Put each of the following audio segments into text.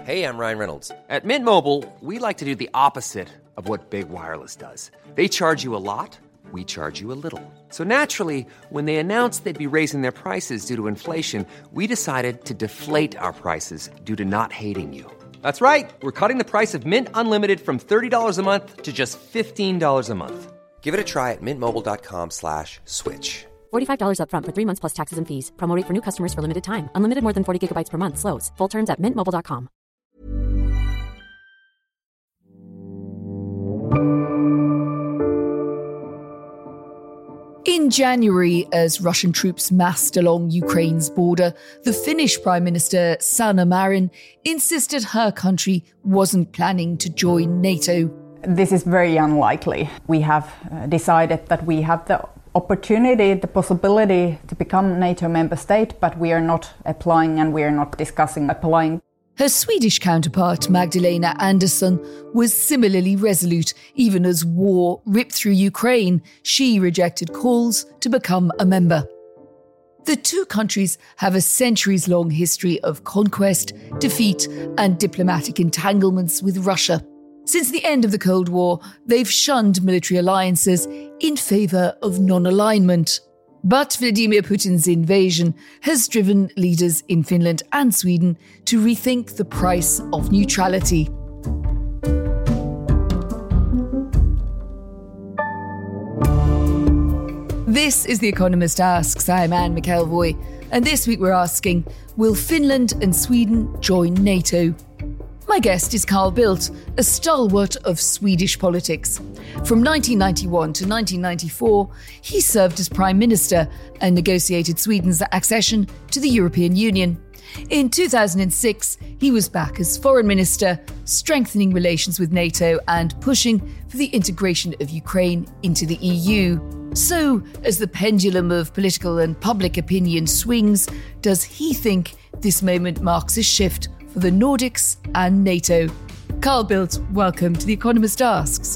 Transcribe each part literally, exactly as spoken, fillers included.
Hey, I'm Ryan Reynolds. At Mint Mobile, we like to do the opposite of what Big Wireless does. They charge you a lot, we charge you a little. So naturally, when they announced they'd be raising their prices due to inflation, we decided to deflate our prices due to not hating you. That's right. We're cutting the price of Mint Unlimited from thirty dollars a month to just fifteen dollars a month. Give it a try at mintmobile.com slash switch. forty-five dollars up front for three months plus taxes and fees. Promo rate for new customers for limited time. Unlimited more than forty gigabytes per month. Slows full terms at mint mobile dot com. In January, as Russian troops massed along Ukraine's border, the Finnish Prime Minister Sanna Marin insisted her country wasn't planning to join NATO. This is very unlikely. We have decided that we have the opportunity, the possibility to become NATO member state, but we are not applying and we are not discussing applying. Her Swedish counterpart, Magdalena Andersson, was similarly resolute. Even as war ripped through Ukraine, she rejected calls to become a member. The two countries have a centuries-long history of conquest, defeat, and diplomatic entanglements with Russia. Since the end of the Cold War, they've shunned military alliances in favour of non-alignment. But Vladimir Putin's invasion has driven leaders in Finland and Sweden to rethink the price of neutrality. This is The Economist Asks. I'm Anne McElvoy, and this week we're asking, will Finland and Sweden join NATO? My guest is Carl Bildt, a stalwart of Swedish politics. From nineteen ninety-one to nineteen ninety-four, he served as Prime Minister and negotiated Sweden's accession to the European Union. In two thousand six, he was back as Foreign Minister, strengthening relations with NATO and pushing for the integration of Ukraine into the E U. So, as the pendulum of political and public opinion swings, does he think this moment marks a shift for the Nordics and NATO? Carl Bildt, welcome to The Economist Asks.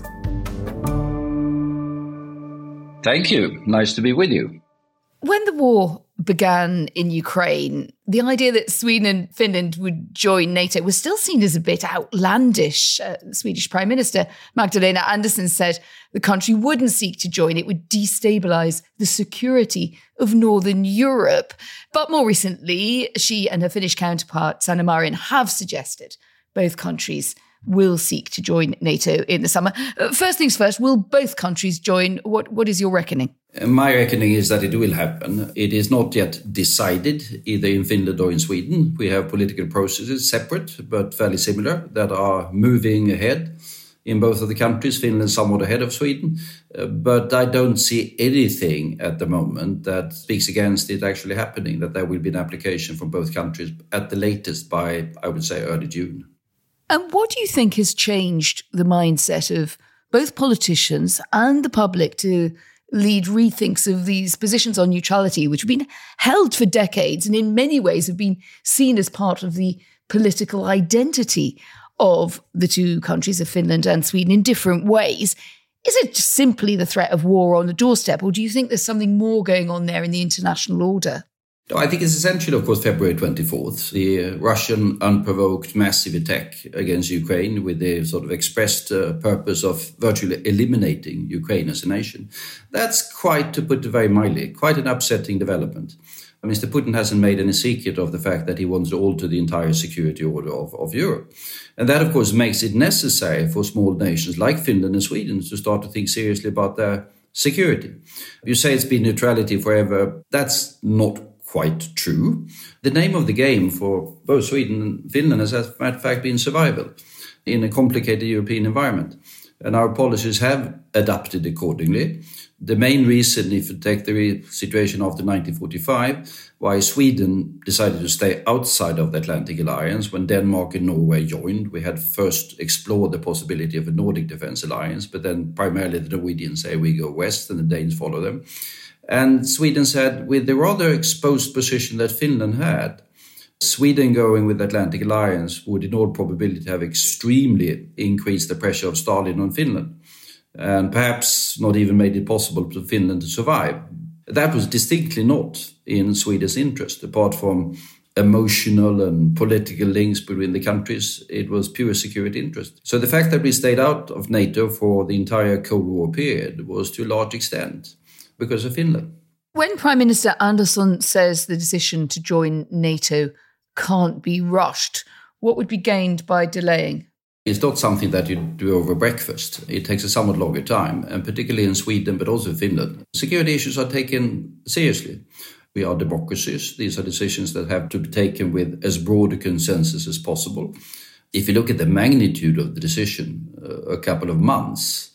Thank you. Nice to be with you. When the war began in Ukraine, the idea that Sweden and Finland would join NATO was still seen as a bit outlandish. Uh, the Swedish Prime Minister Magdalena Andersson said the country wouldn't seek to join. It would destabilise the security of Northern Europe. But more recently, she and her Finnish counterpart, Sanna Marin, have suggested both countries will seek to join NATO in the summer. Uh, first things first, will both countries join? What What is your reckoning? My reckoning is that it will happen. It is not yet decided, either in Finland or in Sweden. We have political processes, separate but fairly similar, that are moving ahead in both of the countries, Finland somewhat ahead of Sweden. Uh, but I don't see anything at the moment that speaks against it actually happening, that there will be an application from both countries at the latest by, I would say, early June. And what do you think has changed the mindset of both politicians and the public to lead rethinks of these positions on neutrality, which have been held for decades and in many ways have been seen as part of the political identity of the two countries of Finland and Sweden in different ways? Is it just simply the threat of war on the doorstep, or do you think there's something more going on there in the international order? I think it's essentially, of course, February twenty-fourth, the Russian unprovoked massive attack against Ukraine with the sort of expressed uh, purpose of virtually eliminating Ukraine as a nation. That's quite, to put it very mildly, quite an upsetting development. Mister Putin hasn't made any secret of the fact that he wants to alter the entire security order of, of Europe. And that, of course, makes it necessary for small nations like Finland and Sweden to start to think seriously about their security. You say it's been neutrality forever. That's not quite true. The name of the game for both Sweden and Finland has, as a matter of fact, been survival in a complicated European environment. And our policies have adapted accordingly. The main reason, if you take the situation after nineteen forty-five, why Sweden decided to stay outside of the Atlantic Alliance when Denmark and Norway joined, we had first explored the possibility of a Nordic Defence Alliance, but then primarily the Norwegians say we go west and the Danes follow them. And Sweden said, with the rather exposed position that Finland had, Sweden going with the Atlantic Alliance would in all probability have extremely increased the pressure of Stalin on Finland, and perhaps not even made it possible for Finland to survive. That was distinctly not in Sweden's interest, apart from emotional and political links between the countries. It was pure security interest. So the fact that we stayed out of NATO for the entire Cold War period was to a large extent because of Finland. When Prime Minister Andersson says the decision to join NATO can't be rushed, what would be gained by delaying? It's not something that you do over breakfast. It takes a somewhat longer time, and particularly in Sweden, but also Finland. Security issues are taken seriously. We are democracies. These are decisions that have to be taken with as broad a consensus as possible. If you look at the magnitude of the decision, uh, a couple of months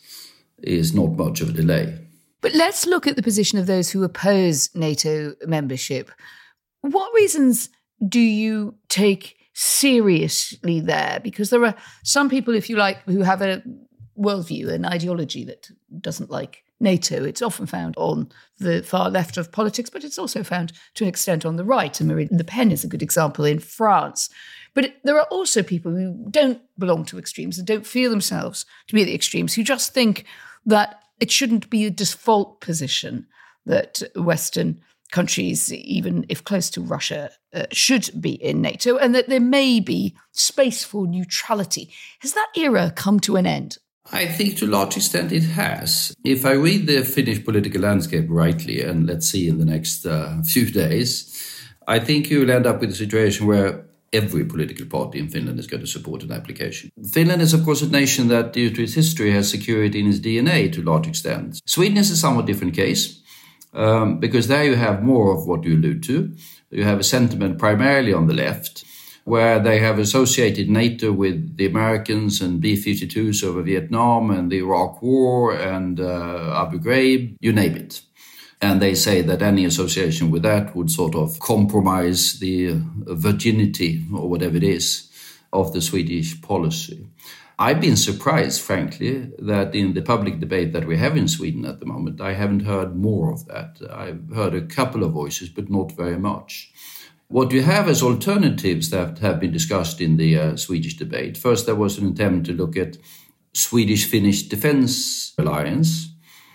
is not much of a delay. But let's look at the position of those who oppose NATO membership. What reasons do you take seriously there? Because there are some people, if you like, who have a worldview, an ideology that doesn't like NATO. It's often found on the far left of politics, but it's also found to an extent on the right. And Marine Le Pen is a good example in France. But it, there are also people who don't belong to extremes and don't feel themselves to be at the extremes, who just think that it shouldn't be a default position that Western countries, even if close to Russia, uh, should be in NATO, and that there may be space for neutrality. Has that era come to an end? I think to a large extent it has. If I read the Finnish political landscape rightly, and let's see in the next uh, few days, I think you will end up with a situation where every political party in Finland is going to support an application. Finland is, of course, a nation that, due to its history, has security in its D N A to a large extent. Sweden is a somewhat different case, um, because there you have more of what you allude to. You have a sentiment primarily on the left, where they have associated NATO with the Americans and B fifty-twos over Vietnam and the Iraq War and uh, Abu Ghraib, you name it. And they say that any association with that would sort of compromise the virginity, or whatever it is, of the Swedish policy. I've been surprised, frankly, that in the public debate that we have in Sweden at the moment, I haven't heard more of that. I've heard a couple of voices, but not very much. What you have as alternatives that have been discussed in the uh, Swedish debate, first there was an attempt to look at Swedish-Finnish defense alliance.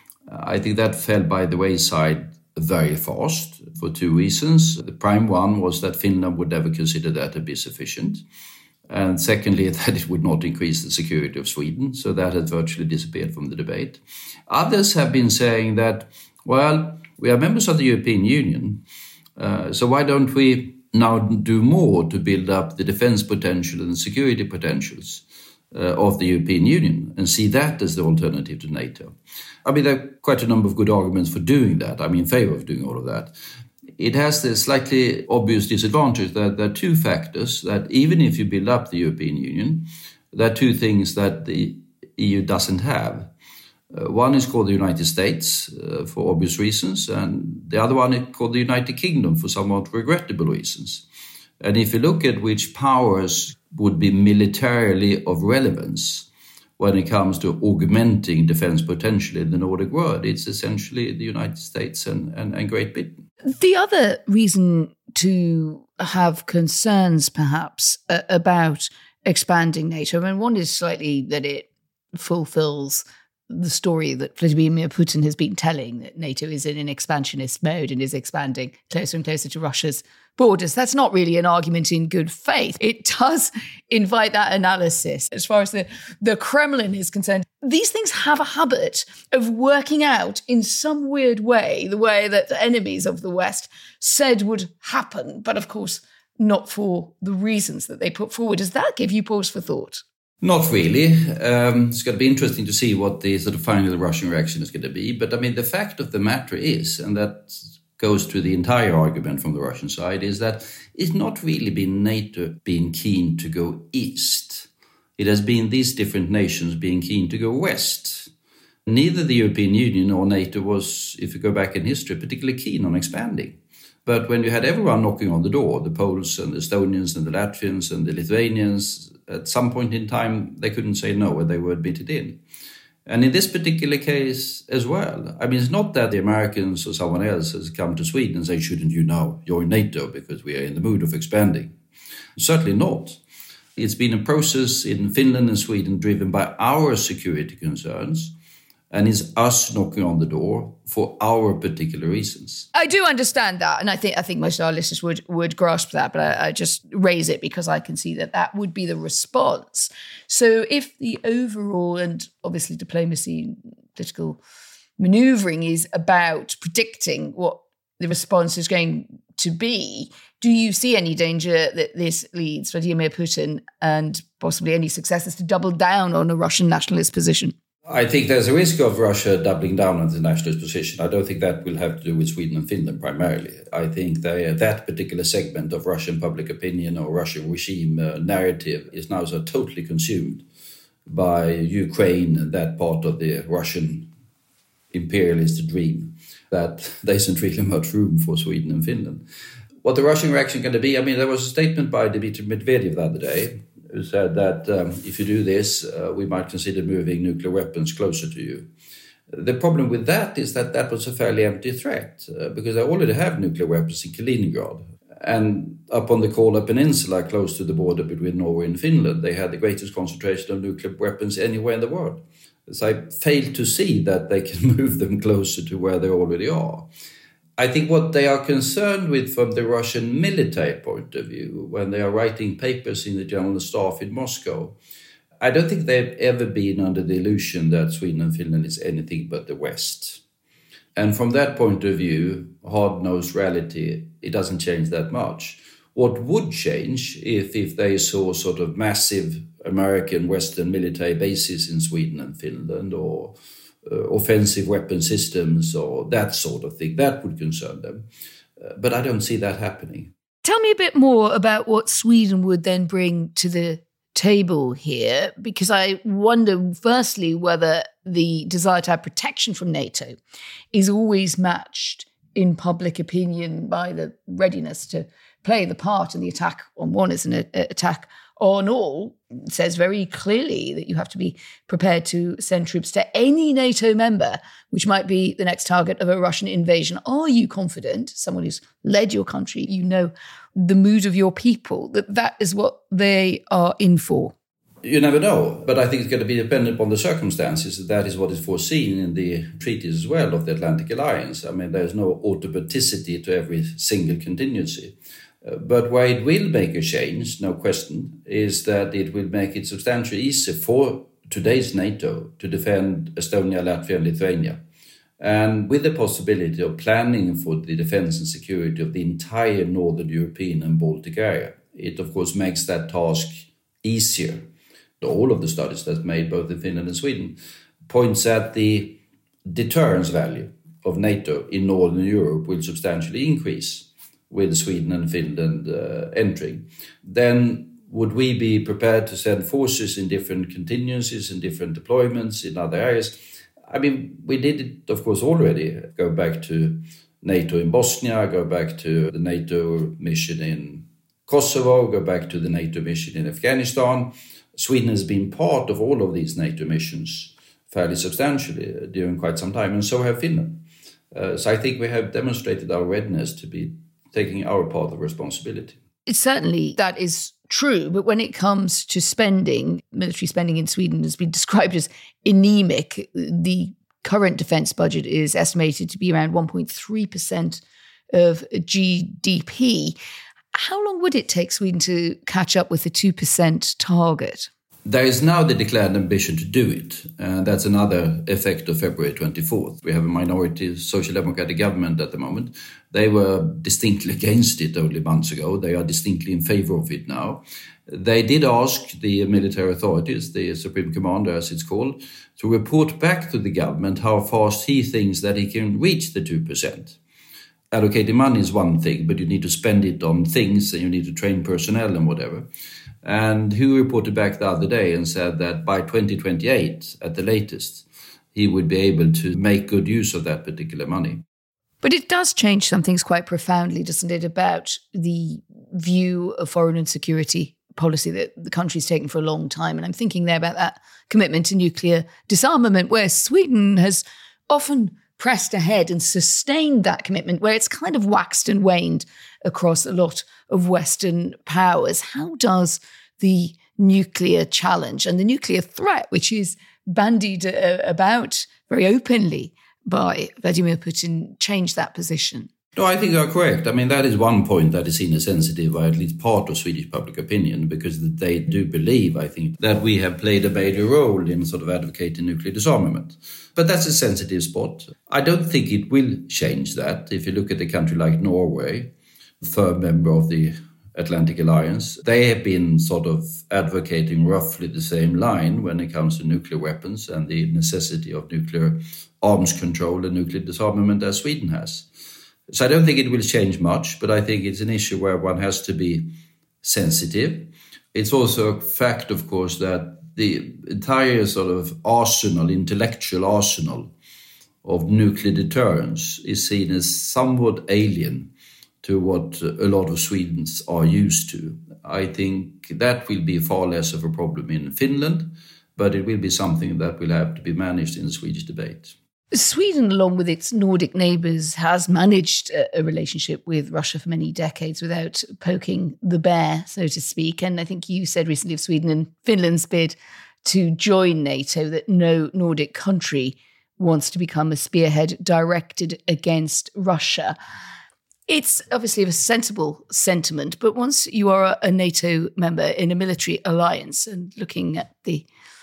I think that fell by the wayside very fast for two reasons. The prime one was that Finland would never consider that to be sufficient. And secondly, that it would not increase the security of Sweden. So that has virtually disappeared from the debate. Others have been saying that, well, we are members of the European Union. Uh, so why don't we now do more to build up the defense potential and security potentials Uh, of the European Union and see that as the alternative to NATO? I mean, there are quite a number of good arguments for doing that. I'm in favor of doing all of that. It has the slightly obvious disadvantage that there are two factors that even if you build up the European Union, there are two things that the E U doesn't have. Uh, one is called the United States uh, for obvious reasons, and the other one is called the United Kingdom for somewhat regrettable reasons. And if you look at which powers would be militarily of relevance when it comes to augmenting defense potential in the Nordic world, it's essentially the United States and, and, and Great Britain. The other reason to have concerns, perhaps, uh, about expanding NATO, I mean, one is slightly that it fulfills the story that Vladimir Putin has been telling, that NATO is in an expansionist mode and is expanding closer and closer to Russia's borders. That's not really an argument in good faith. It does invite that analysis. As far as the, the Kremlin is concerned, these things have a habit of working out in some weird way, the way that the enemies of the West said would happen, but of course not for the reasons that they put forward. Does that give you pause for thought? Not really. Um, it's going to be interesting to see what the sort of final Russian reaction is going to be. But I mean, the fact of the matter is, and that goes to the entire argument from the Russian side, is that it's not really been NATO being keen to go east. It has been these different nations being keen to go west. Neither the European Union or NATO was, if you go back in history, particularly keen on expanding. But when you had everyone knocking on the door, the Poles and the Estonians and the Latvians and the Lithuanians, at some point in time, they couldn't say no and they were admitted in. And in this particular case as well, I mean, it's not that the Americans or someone else has come to Sweden and say, shouldn't you now join NATO because we are in the mood of expanding? Certainly not. It's been a process in Finland and Sweden driven by our security concerns, and it's us knocking on the door for our particular reasons. I do understand that, and I think I think most of our listeners would would grasp that, but I, I just raise it because I can see that that would be the response. So if the overall, and obviously diplomacy, political manoeuvring is about predicting what the response is going to be, do you see any danger that this leads Vladimir Putin and possibly any successors to double down on a Russian nationalist position? I think there's a risk of Russia doubling down on the nationalist position. I don't think that will have to do with Sweden and Finland primarily. I think they, that particular segment of Russian public opinion or Russian regime uh, narrative is now so totally consumed by Ukraine and that part of the Russian imperialist dream that there isn't really much room for Sweden and Finland. What the Russian reaction going to be? I mean, there was a statement by Dmitry Medvedev the other day who said that um, if you do this, uh, we might consider moving nuclear weapons closer to you. The problem with that is that that was a fairly empty threat uh, because they already have nuclear weapons in Kaliningrad. And up on the Kola Peninsula, close to the border between Norway and Finland, they had the greatest concentration of nuclear weapons anywhere in the world. So I fail to see that they can move them closer to where they already are. I think what they are concerned with from the Russian military point of view, when they are writing papers in the General Staff in Moscow, I don't think they've ever been under the illusion that Sweden and Finland is anything but the West. And from that point of view, hard-nosed reality, it doesn't change that much. What would change if, if they saw sort of massive American Western military bases in Sweden and Finland, or uh, offensive weapon systems or that sort of thing, that would concern them. Uh, but I don't see that happening. Tell me a bit more about what Sweden would then bring to the table here, because I wonder, firstly, whether the desire to have protection from NATO is always matched in public opinion by the readiness to play the part in the attack on one is an a- attack on all. It says very clearly that you have to be prepared to send troops to any NATO member, which might be the next target of a Russian invasion. Are you confident, someone who's led your country, you know the mood of your people, that that is what they are in for? You never know, but I think it's going to be dependent upon the circumstances. That is what is foreseen in the treaties as well of the Atlantic Alliance. I mean, there's no automaticity to every single contingency. Uh, but where it will make a change, no question, is that it will make it substantially easier for today's NATO to defend Estonia, Latvia and Lithuania. And with the possibility of planning for the defense and security of the entire Northern European and Baltic area, it of course makes that task easier. All of the studies that's made both in Finland and Sweden points at the deterrence value of NATO in Northern Europe will substantially increase with Sweden and Finland uh, entering. Then would we be prepared to send forces in different contingencies, in different deployments, in other areas? I mean, we did it, of course, already. Go back to NATO in Bosnia, go back to the NATO mission in Kosovo, go back to the NATO mission in Afghanistan. Sweden has been part of all of these NATO missions fairly substantially during quite some time, and so have Finland. Uh, so I think we have demonstrated our readiness to be taking our part of responsibility. It's certainly that is true, but when it comes to spending, military spending in Sweden has been described as anemic. The current defence budget is estimated to be around one point three percent of G D P. How long would it take Sweden to catch up with the two percent target? There is now the declared ambition to do it. And that's another effect of February twenty-fourth. We have a minority social democratic government at the moment. They were distinctly against it only months ago. They are distinctly in favor of it now. They did ask the military authorities, the Supreme Commander as it's called, to report back to the government how fast he thinks that he can reach the two percent. Allocating money is one thing, but you need to spend it on things and you need to train personnel and whatever. And he reported back the other day and said that by twenty twenty-eight, at the latest, he would be able to make good use of that particular money. But it does change some things quite profoundly, doesn't it, about the view of foreign and security policy that the country's taken for a long time. And I'm thinking there about that commitment to nuclear disarmament, where Sweden has often pressed ahead and sustained that commitment, where it's kind of waxed and waned across a lot of Western powers. How does the nuclear challenge and the nuclear threat, which is bandied uh, about very openly by Vladimir Putin, changed that position? No, I think you are correct. I mean, that is one point that is seen as sensitive by at least part of Swedish public opinion, because they do believe, I think, that we have played a major role in sort of advocating nuclear disarmament. But that's a sensitive spot. I don't think it will change that. If you look at a country like Norway, a firm member of the Atlantic Alliance, they have been sort of advocating roughly the same line when it comes to nuclear weapons and the necessity of nuclear arms control and nuclear disarmament as Sweden has. So I don't think it will change much, but I think it's an issue where one has to be sensitive. It's also a fact, of course, that the entire sort of arsenal, intellectual arsenal of nuclear deterrence is seen as somewhat alien to what a lot of Swedes are used to. I think that will be far less of a problem in Finland, but it will be something that will have to be managed in the Swedish debate. Sweden, along with its Nordic neighbours, has managed a, a relationship with Russia for many decades without poking the bear, so to speak. And I think you said recently of Sweden and Finland's bid to join NATO that no Nordic country wants to become a spearhead directed against Russia. It's obviously a sensible sentiment, but once you are a NATO member in a military alliance, and looking at the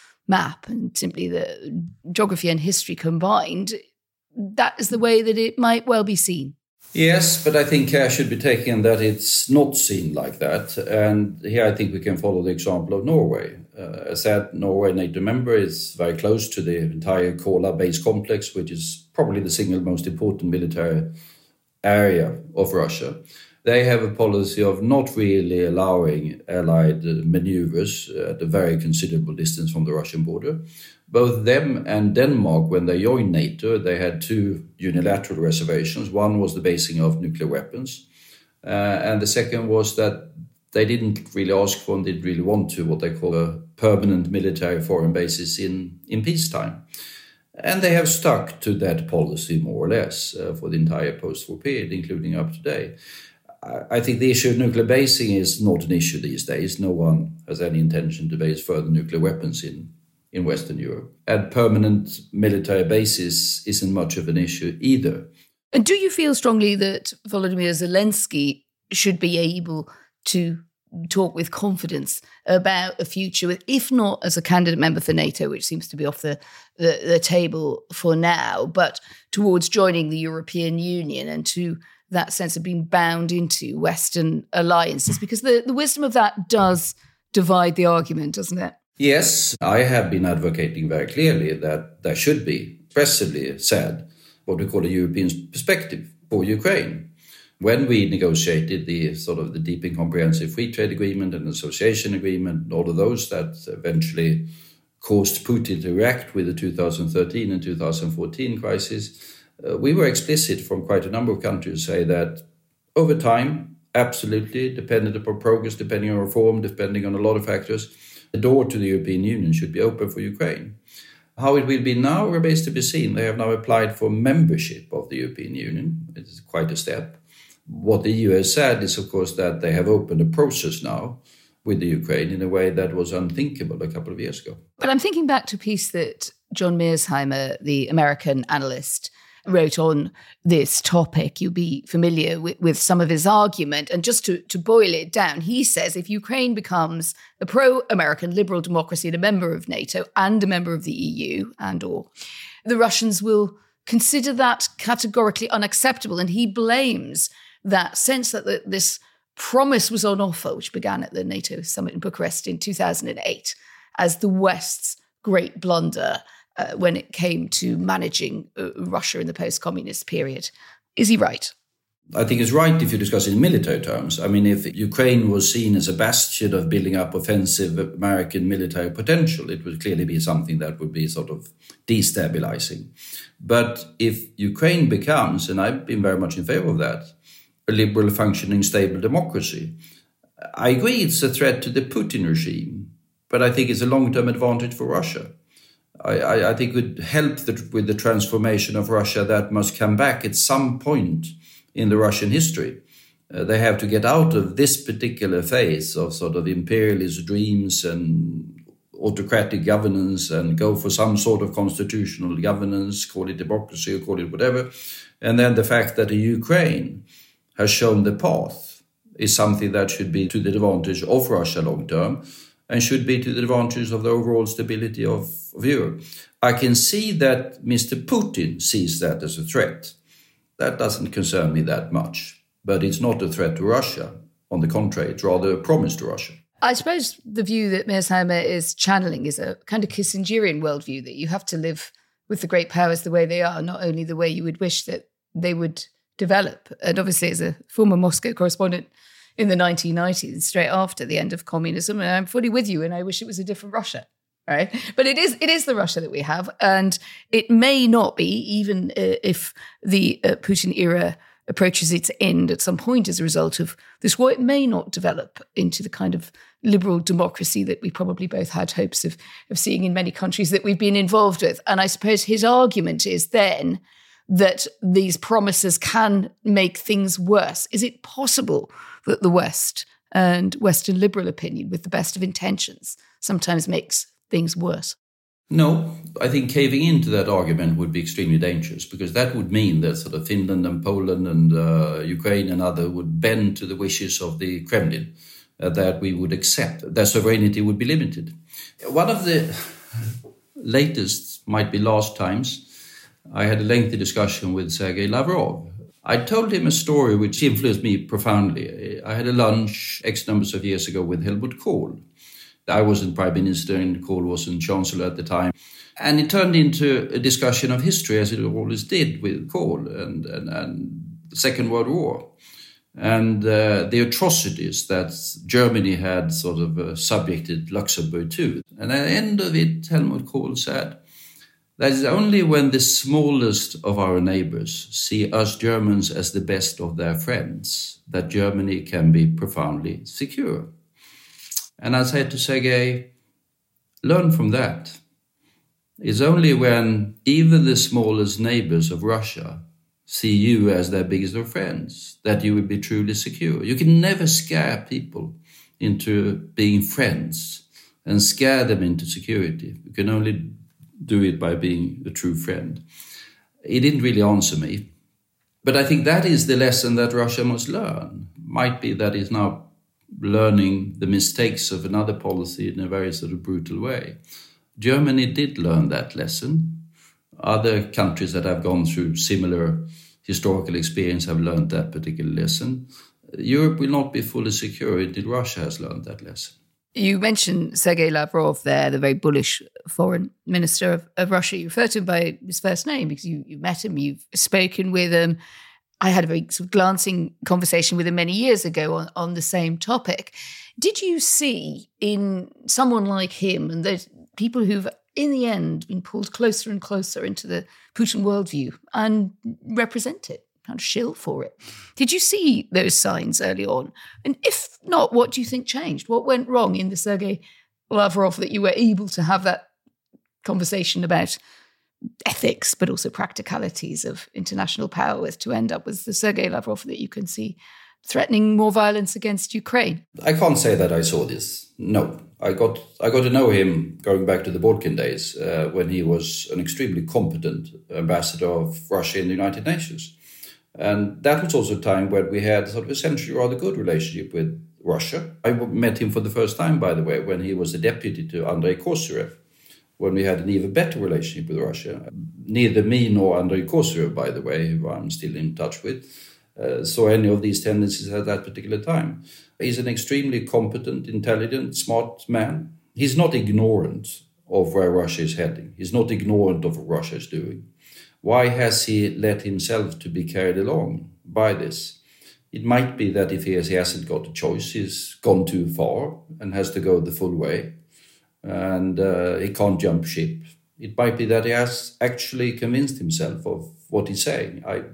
map and simply the geography and history combined, that is the way that it might well be seen. Yes, but I think care should be taken that it's not seen like that. And here I think we can follow the example of Norway. Uh, as said, Norway, NATO member, is very close to the entire Kola base complex, which is probably the single most important military area of Russia. They have a policy of not really allowing allied maneuvers at a very considerable distance from the Russian border. Both them and Denmark, when they joined NATO, they had two unilateral reservations. One was the basing of nuclear weapons. Uh, and the second was that they didn't really ask for and didn't really want to what they call a permanent military foreign bases in, in peacetime. And they have stuck to that policy more or less uh, for the entire post-war period, including up to today. I think the issue of nuclear basing is not an issue these days. No one has any intention to base further nuclear weapons in, in Western Europe. And permanent military bases isn't much of an issue either. And do you feel strongly that Volodymyr Zelensky should be able to talk with confidence about a future, with, if not as a candidate member for NATO, which seems to be off the, the, the table for now, but towards joining the European Union and to that sense of being bound into Western alliances? Because the, the wisdom of that does divide the argument, doesn't it? Yes, I have been advocating very clearly that there should be expressively said what we call a European perspective for Ukraine. When we negotiated the sort of the deep and comprehensive free trade agreement and association agreement, all of those that eventually caused Putin to react with the two thousand thirteen and two thousand fourteen crisis, Uh, we were explicit from quite a number of countries say that over time, absolutely, dependent upon progress, depending on reform, depending on a lot of factors, the door to the European Union should be open for Ukraine. How it will be now remains to be seen. They have now applied for membership of the European Union. It's quite a step. What the E U has said is, of course, that they have opened a process now with the Ukraine in a way that was unthinkable a couple of years ago. But I'm thinking back to a piece that John Mearsheimer, the American analyst, wrote on this topic. You'll be familiar with, with some of his argument. And just to, to boil it down, he says if Ukraine becomes a pro-American liberal democracy and a member of NATO and a member of the E U and or, the Russians will consider that categorically unacceptable. And he blames that sense that the, this promise was on offer, which began at the NATO summit in Bucharest in two thousand eight, as the West's great blunder Uh, when it came to managing uh, Russia in the post-communist period. Is he right? I think it's right if you discuss in military terms. I mean, if Ukraine was seen as a bastion of building up offensive American military potential, it would clearly be something that would be sort of destabilizing. But if Ukraine becomes, and I've been very much in favor of that, a liberal, functioning, stable democracy, I agree it's a threat to the Putin regime, but I think it's a long-term advantage for Russia. I, I, I think it would help the, with the transformation of Russia that must come back at some point in the Russian history. Uh, they have to get out of this particular phase of sort of imperialist dreams and autocratic governance and go for some sort of constitutional governance, call it democracy or call it whatever. And then the fact that the Ukraine has shown the path is something that should be to the advantage of Russia long term and should be to the advantage of the overall stability of, of Europe. I can see that Mister Putin sees that as a threat. That doesn't concern me that much, but it's not a threat to Russia. On the contrary, it's rather a promise to Russia. I suppose the view that Mearsheimer is channeling is a kind of Kissingerian worldview, that you have to live with the great powers the way they are, not only the way you would wish that they would develop. And obviously, as a former Moscow correspondent in the nineteen nineties, straight after the end of communism, and I'm fully with you, and I wish it was a different Russia. Right, but it is it is the Russia that we have, and it may not be, even uh, if the uh, Putin era approaches its end at some point as a result of this war, it may not develop into the kind of liberal democracy that we probably both had hopes of, of seeing in many countries that we've been involved with. And I suppose his argument is then that these promises can make things worse. Is it possible that the West and Western liberal opinion, with the best of intentions, sometimes makes things worse? No, I think caving into that argument would be extremely dangerous, because that would mean that sort of Finland and Poland and uh, Ukraine and other would bend to the wishes of the Kremlin, uh, that we would accept. Their sovereignty would be limited. One of the latest, might be last times, I had a lengthy discussion with Sergei Lavrov. I told him a story which influenced me profoundly. I had a lunch X numbers of years ago with Helmut Kohl. I wasn't Prime Minister and Kohl wasn't Chancellor at the time. And it turned into a discussion of history, as it always did with Kohl and, and, and the Second World War. And uh, the atrocities that Germany had sort of uh, subjected Luxembourg to. And at the end of it, Helmut Kohl said, that is only when the smallest of our neighbors see us Germans as the best of their friends that Germany can be profoundly secure. And I said to Sergei, learn from that. It's only when even the smallest neighbors of Russia see you as their biggest of friends that you will be truly secure. You can never scare people into being friends and scare them into security. You can only do it by being a true friend. He didn't really answer me. But I think that is the lesson that Russia must learn. Might be that it's now learning the mistakes of another policy in a very sort of brutal way. Germany did learn that lesson. Other countries that have gone through similar historical experience have learned that particular lesson. Europe will not be fully secure until Russia has learned that lesson. You mentioned Sergei Lavrov there, the very bullish foreign minister of, of Russia. You refer to him by his first name because you, you met him, you've spoken with him. I had a very sort of glancing conversation with him many years ago on, on the same topic. Did you see in someone like him and those people who've, in the end, been pulled closer and closer into the Putin worldview and represent it, kind of shill for it, did you see those signs early on? And if not, what do you think changed? What went wrong in the Sergei Lavrov that you were able to have that conversation about ethics, but also practicalities of international power with, to end up with the Sergei Lavrov that you can see threatening more violence against Ukraine? I can't say that I saw this. No, I got I got to know him going back to the Balkan days uh, when he was an extremely competent ambassador of Russia in the United Nations. And that was also a time when we had sort of essentially a rather good relationship with Russia. I met him for the first time, by the way, when he was a deputy to Andrei Kozyrev, when we had an even better relationship with Russia. Neither me nor Andrei Kozyrev, by the way, who I'm still in touch with, uh, saw any of these tendencies at that particular time. He's an extremely competent, intelligent, smart man. He's not ignorant of where Russia is heading. He's not ignorant of what Russia is doing. Why has he let himself to be carried along by this? It might be that if he, has, he hasn't got a choice, he's gone too far and has to go the full way, and uh, he can't jump ship. It might be that he has actually convinced himself of what he's saying. I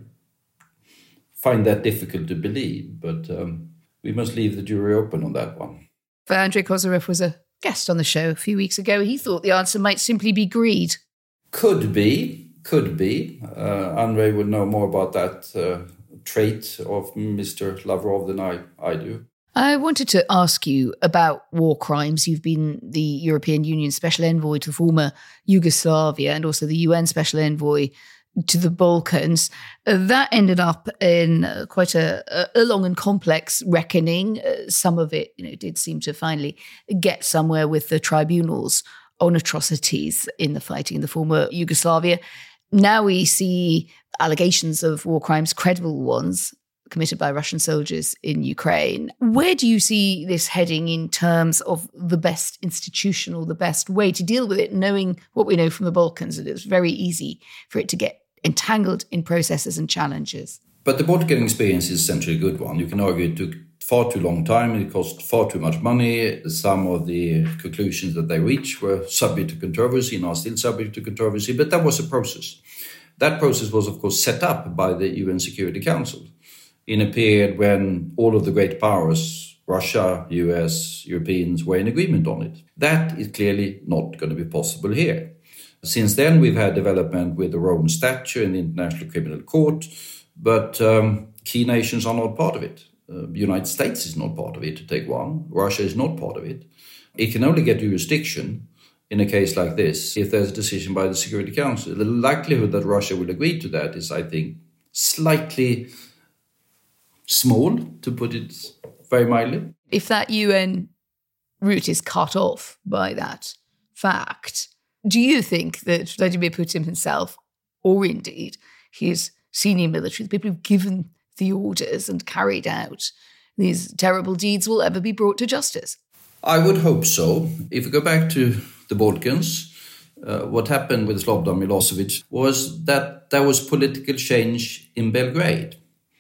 find that difficult to believe, but um, we must leave the jury open on that one. Andrei Kozyrev was a guest on the show a few weeks ago. He thought the answer might simply be greed. Could be. Could be. Uh, Andrei would know more about that uh, trait of Mister Lavrov than I, I do. I wanted to ask you about war crimes. You've been the European Union Special Envoy to former Yugoslavia and also the U N Special Envoy to the Balkans. Uh, that ended up in uh, quite a, a long and complex reckoning. Uh, some of it, you know, did seem to finally get somewhere with the tribunals on atrocities in the fighting in the former Yugoslavia. Now we see allegations of war crimes, credible ones, committed by Russian soldiers in Ukraine. Where do you see this heading in terms of the best institutional, the best way to deal with it, knowing what we know from the Balkans, that it's very easy for it to get entangled in processes and challenges? But the Balkan experience is essentially a good one. You can argue it took far too long time, it cost far too much money. Some of the conclusions that they reached were subject to controversy and are still subject to controversy, but that was a process. That process was, of course, set up by the U N Security Council in a period when all of the great powers, Russia, U S, Europeans, were in agreement on it. That is clearly not going to be possible here. Since then, we've had development with the Rome Statute and the International Criminal Court, but um, key nations are not part of it. Uh, the United States is not part of it, to take one. Russia is not part of it. It can only get jurisdiction in a case like this if there's a decision by the Security Council. The likelihood that Russia will agree to that is, I think, slightly small, to put it very mildly. If that U N route is cut off by that fact, do you think that Vladimir Putin himself, or indeed his senior military, the people who've given the orders and carried out these terrible deeds, will ever be brought to justice? I would hope so. If we go back to the Balkans, uh, what happened with Slobodan Milosevic was that there was political change in Belgrade.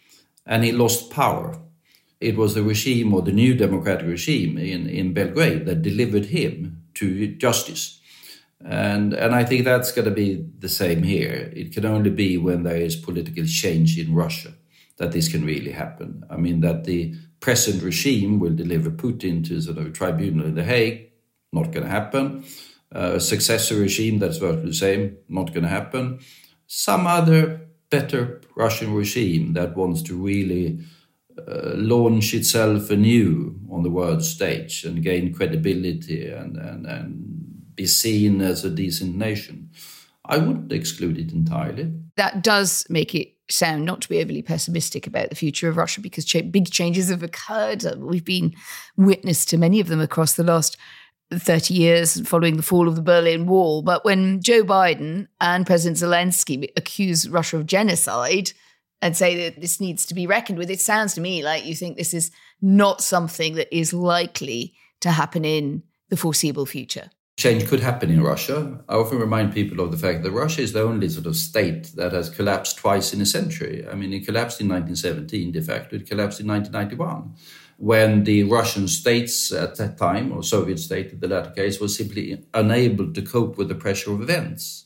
And he lost power. It was the regime, or the new democratic regime in, in Belgrade, that delivered him to justice. And, and I think that's going to be the same here. It can only be when there is political change in Russia that this can really happen. I mean, that the present regime will deliver Putin to sort of a tribunal in The Hague, not going to happen. Uh, a successor regime that's virtually the same, not going to happen. Some other better Russian regime that wants to really uh, launch itself anew on the world stage and gain credibility and, and, and be seen as a decent nation. I wouldn't exclude it entirely. That does make it sound not to be overly pessimistic about the future of Russia, because cha- big changes have occurred. We've been witness to many of them across the last thirty years following the fall of the Berlin Wall. But when Joe Biden and President Zelensky accuse Russia of genocide and say that this needs to be reckoned with, it sounds to me like you think this is not something that is likely to happen in the foreseeable future. Change could happen in Russia. I often remind people of the fact that Russia is the only sort of state that has collapsed twice in a century. I mean, it collapsed in nineteen seventeen, de facto. It collapsed in nineteen ninety-one. When the Russian states at that time, or Soviet state in the latter case, was simply unable to cope with the pressure of events.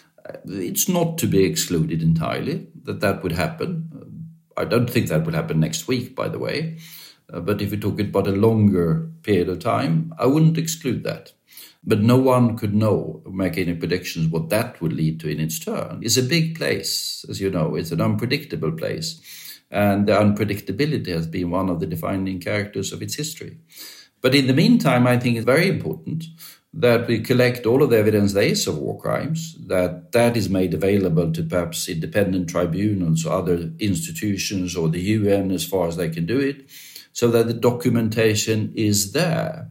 It's not to be excluded entirely that that would happen. I don't think that will happen next week, by the way. Uh, but if we talk about a longer period of time, I wouldn't exclude that. But no one could know, make any predictions what that would lead to in its turn. It's a big place, as you know. It's an unpredictable place. And the unpredictability has been one of the defining characters of its history. But in the meantime, I think it's very important that we collect all of the evidence there is of war crimes, that that is made available to perhaps independent tribunals or other institutions or the U N as far as they can do it, so that the documentation is there.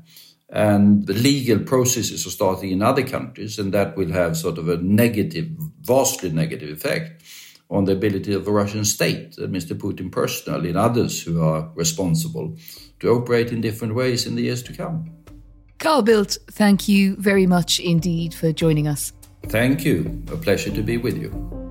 And the legal processes are starting in other countries, and that will have sort of a negative, vastly negative effect on the ability of the Russian state, and Mister Putin personally, and others who are responsible, to operate in different ways in the years to come. Carl Bildt, thank you very much indeed for joining us. Thank you. A pleasure to be with you.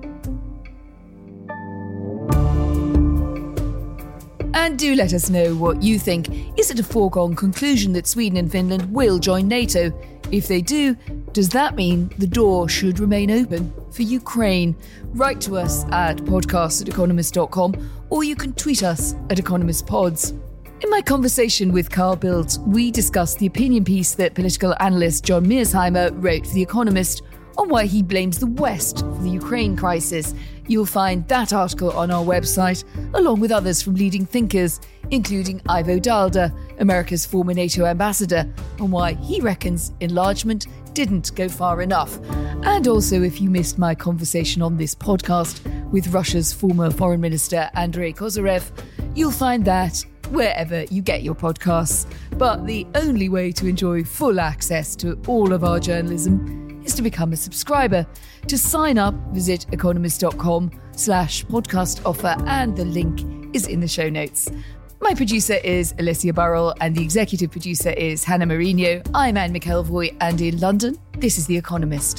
And do let us know what you think. Is it a foregone conclusion that Sweden and Finland will join NATO? If they do, does that mean the door should remain open for Ukraine? Write to us at podcast at economist dot com, or you can tweet us at economistpods. In my conversation with Carl Bildt, we discussed the opinion piece that political analyst John Mearsheimer wrote for The Economist on why he blames the West for the Ukraine crisis. You'll find that article on our website, along with others from leading thinkers, including Ivo Dalda, America's former NATO ambassador, on why he reckons enlargement didn't go far enough. And also, if you missed my conversation on this podcast with Russia's former Foreign Minister Andrei Kozyrev, you'll find that wherever you get your podcasts. But the only way to enjoy full access to all of our journalism is to become a subscriber. To sign up, visit economist.com slash podcast offer, and the link is in the show notes. My producer is Alicia Burrell and the executive producer is Hannah Mourinho. I'm Anne McElvoy, and in London, this is The Economist.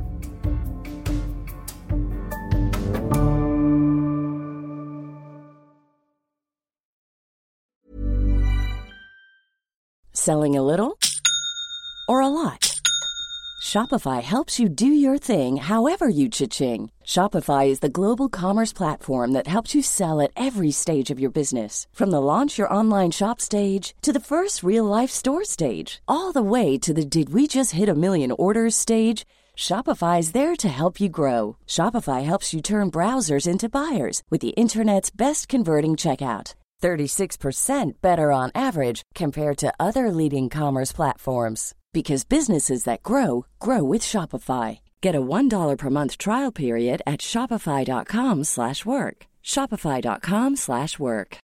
Selling a little or a lot? Shopify helps you do your thing however you cha-ching. Shopify is the global commerce platform that helps you sell at every stage of your business. From the launch your online shop stage to the first real-life store stage, all the way to the did we just hit a million orders stage. Shopify is there to help you grow. Shopify helps you turn browsers into buyers with the internet's best converting checkout. thirty-six percent better on average compared to other leading commerce platforms. Because businesses that grow, grow with Shopify. Get a one dollar per month trial period at shopify.com slash work. Shopify.com slash work.